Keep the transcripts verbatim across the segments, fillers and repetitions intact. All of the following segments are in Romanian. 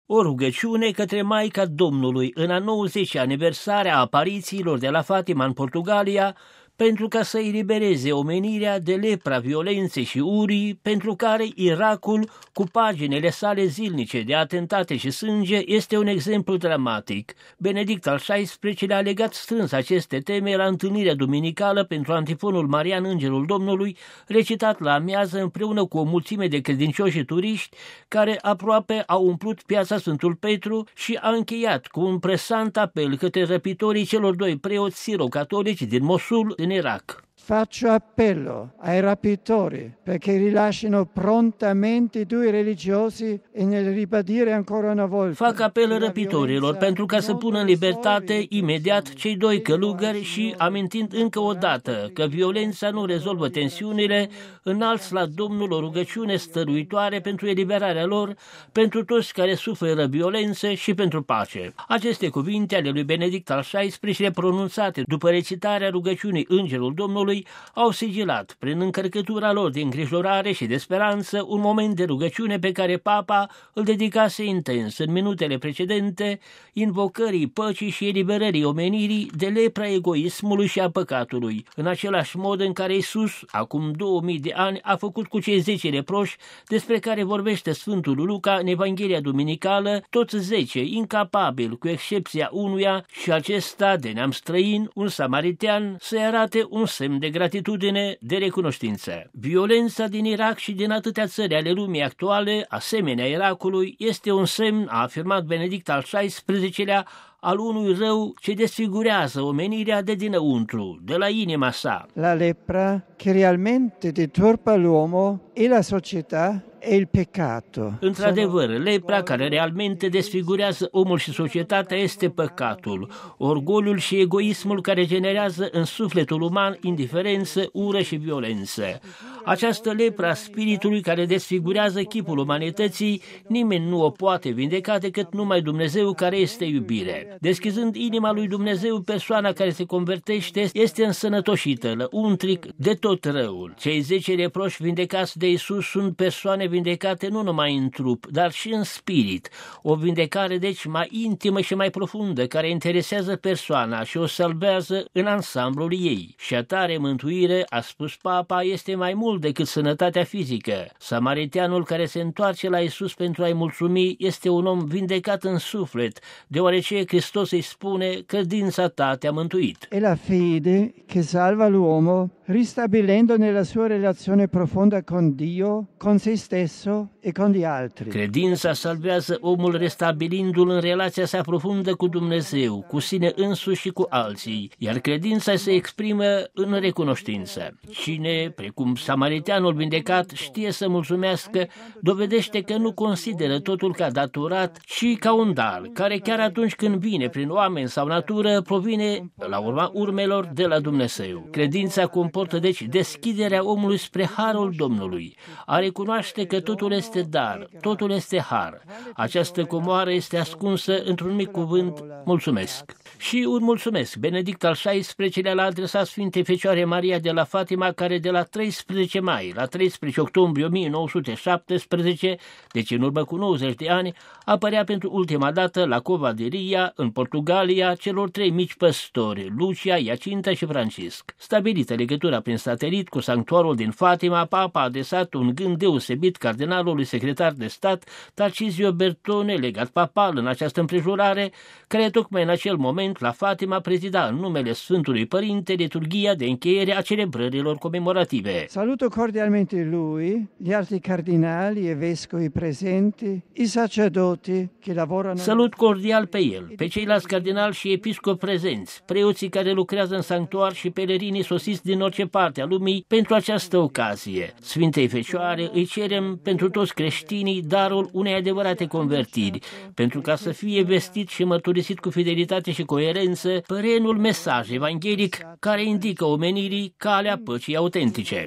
O rugăciune către Maica Domnului în a nouăzecea aniversare a aparițiilor de la Fatima în Portugalia, pentru ca să elibereze omenirea de lepra violenței și urii, pentru care Irakul, cu paginile sale zilnice de atentate și sânge, este un exemplu dramatic. Benedict al șaisprezecelea a legat strâns aceste teme la întâlnirea duminicală pentru antifonul Marian Îngerul Domnului, recitat la amiază împreună cu o mulțime de credincioși și turiști, care aproape au umplut piața Sfântul Petru, și a încheiat cu un presant apel către răpitorii celor doi preoți siro-catolici din Mosul, în Irak. Faccio appello ai rapitori perché rilascino prontamente i due religiosi e nel ribadire ancora una volta. Fac apel răpitorilor pentru ca să pună în libertate imediat cei doi călugări și, amintind încă o dată că violența nu rezolvă tensiunile, înalți la Domnul o rugăciune stăruitoare pentru eliberarea lor, pentru toți care suferă violență și pentru pace. Aceste cuvinte ale lui Benedict al șaisprezecelea, pronunțate după recitarea rugăciunii Îngerul Domnului, au sigilat, prin încărcătura lor de îngrijorare și de speranță, un moment de rugăciune pe care Papa îl dedicase intens în minutele precedente, invocării păcii și eliberării omenirii de lepra egoismului și a păcatului, în același mod în care Iisus, acum două mii de ani, a făcut cu cei zece leproși, despre care vorbește Sfântul Luca în Evanghelia Duminicală, toți zece incapabili, cu excepția unuia, și acesta de neam străin, un samaritean, să-i arate un semn de gratitudine, de recunoștință. Violența din Irak și din atâtea țări ale lumii actuale, asemenea Irakului, este un semn, a afirmat Benedict al șaisprezecelea, al unui rău ce desfigurează omenirea de dinăuntru, de la inima sa. La lepra che realmente deturpa l'uomo e la società e il peccato. Într-adevăr, lepra care realmente desfigurează omul și societatea este păcatul, orgoliul și egoismul care generează în sufletul uman indiferență, ură și violență. Această lepra a spiritului care desfigurează chipul umanității, nimeni nu o poate vindeca decât numai Dumnezeu, care este iubire. Deschizând inima lui Dumnezeu, persoana care se convertește este însănătoșită, lăuntric, de tot răul. Cei zece leproși vindecați de Iisus sunt persoane vindecate nu numai în trup, dar și în spirit. O vindecare, deci, mai intimă și mai profundă, care interesează persoana și o salvează în ansamblul ei. Și a tare mântuire, a spus Papa, este mai mult decât sănătatea fizică. Samariteanul care se întoarce la Iisus pentru a-i mulțumi este un om vindecat în suflet, deoarece Hristos îi spune: credința ta te-a mântuit. E la fede che salva l'uomo, ristabilendo nella sua relazione profonda con Dio, con se stesso e con gli altri. Credința salvează omul restabilindu-l în relația sa profundă cu Dumnezeu, cu sine însuși și cu alții, iar credința se exprimă în recunoștință. Cine, precum samariteanul vindecat, știe să mulțumească, dovedește că nu consideră totul ca datorat, ci ca un dar, care chiar atunci când vine prin oameni sau natură, provine, la urma urmelor, de la Dumnezeu. Credința comportă deci deschiderea omului spre harul Domnului, a recunoaște că totul este dar, totul este har. Această comoară este ascunsă într-un mic cuvânt: mulțumesc. Și un mulțumesc Benedict al șaisprezecelea l-a adresat Sfintei Fecioare Maria de la Fatima, care de la treisprezece mai la treisprezece octombrie o mie nouă sute șaptesprezece, deci în urmă cu nouăzeci de ani, apărea pentru ultima dată la Cova de Ria, în Portugalia, celor trei mici păstori, Lucia, Iacinta și Francisc. Stabilită legătura prin satelit cu sanctuarul din Fatima, Papa a adresat un gând deosebit cardinalului secretar de stat Tarcisio Bertone, legat papal în această împrejurare, care tocmai în acel moment la Fatima prezida în numele Sfântului Părinte liturghia de încheiere a celebrărilor comemorative. Saluto cordialmente lui, gli altri cardinali e vescovi presenti, i sacerdoti che lavorano. Salut cordial pe el, pe ceilalți cardinali și episcopi prezenți, preoții care lucrează în sanctuar și pelerinii sosiți din orice parte a lumii pentru această ocazie. Sfintei Fecioare îi cerem pentru toți creștinii darul unei adevărate convertiri, pentru ca să fie vestit și mărturisit cu fidelitate și coerență perenul mesaj evanghelic care indică omenirii calea păcii autentice. După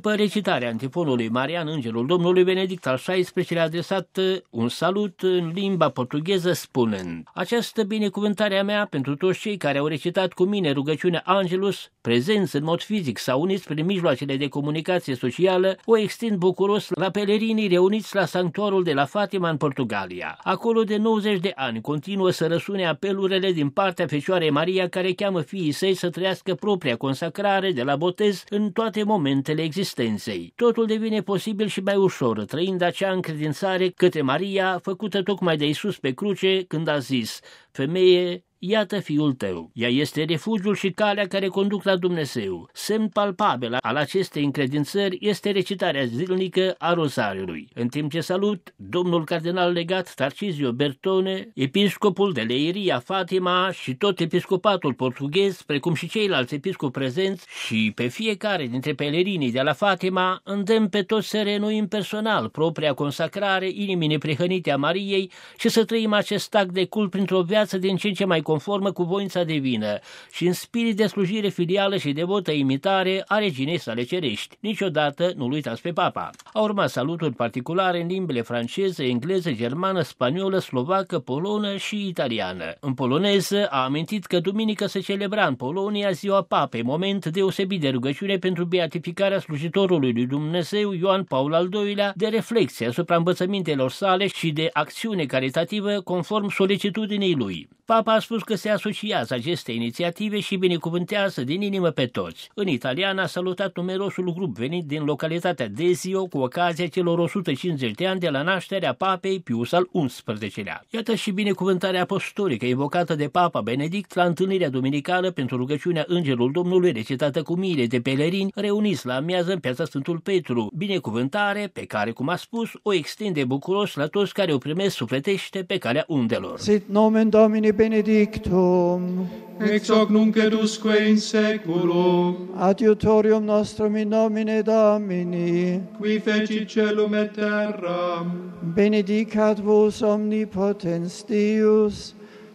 După recitarea antifonului Marian, Îngerul Domnului, Benedict al șaisprezecelea a adresat un salut în limba portugheză spunând: această binecuvântare a mea pentru toți cei care au recitat cu mine rugăciunea Angelus, prezenți în mod fizic sau uniți prin mijloacele de comunicație socială, o extind bucuros la pelerinii reuniți la sanctuarul de la Fatima în Portugalia. Acolo de nouăzeci de ani continuă să răsune apelurile din partea Fecioarei Maria, care cheamă fiii săi să trăiască propria consacrare de la botez în toate momentele existenței. Totul devine posibil și mai ușor, trăind acea încredințare către Maria, făcută tocmai de Iisus pe cruce, când a zis: femeie, iată fiul tău. Ea este refugiul și calea care conduc la Dumnezeu. Semn palpabil al acestei încredințări este recitarea zilnică a rozariului. În timp ce salut, domnul cardinal legat Tarcisio Bertone, episcopul de Leiria Fatima și tot episcopatul portughez, precum și ceilalți episcopi prezenți, și pe fiecare dintre pelerinii de la Fatima, îndemn pe toți să reînnoim personal propria consacrare inimii neprihănite a Mariei și să trăim acest act de cult printr-o viață din ce în ce mai conformă cu voința divină și în spirit de slujire filială și devotă imitare a reginei sale cerești. Niciodată nu-l uitați pe papa. Au urmat saluturi particulare în limbile franceză, engleză, germană, spaniolă, slovacă, polonă și italiană. În poloneză a amintit că duminică se celebra în Polonia Ziua Papei, moment deosebit de rugăciune pentru beatificarea slujitorului lui Dumnezeu Ioan Paul al doilea, de reflexie asupra învățămintelor sale și de acțiune caritativă conform solicitudinii lui. Papa a spus că se asociază aceste inițiative și binecuvântează din inimă pe toți. În italian a salutat numerosul grup venit din localitatea Desio cu ocazia celor o sută cincizeci de ani de la nașterea papei Pius al unsprezecelea. Iată și binecuvântarea apostolică invocată de Papa Benedict la întâlnirea duminicală pentru rugăciunea Îngerul Domnului, recitată cu miile de pelerini reuniți la amiază în piața Sfântul Petru, binecuvântare pe care, cum a spus, o extinde bucuros la toți care o primesc sufletește pe calea undelor. Sit nomen Domini benedictum, ex hoc nunc et usque in saeculum, adiutorium nostrum in nomine Domini, qui fecit celum et terram, benedicat vos omnipotens Deus,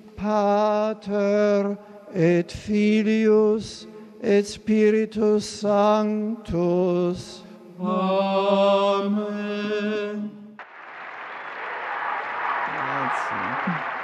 Pater et Filius et Spiritus Sanctus. Amen. Grazie.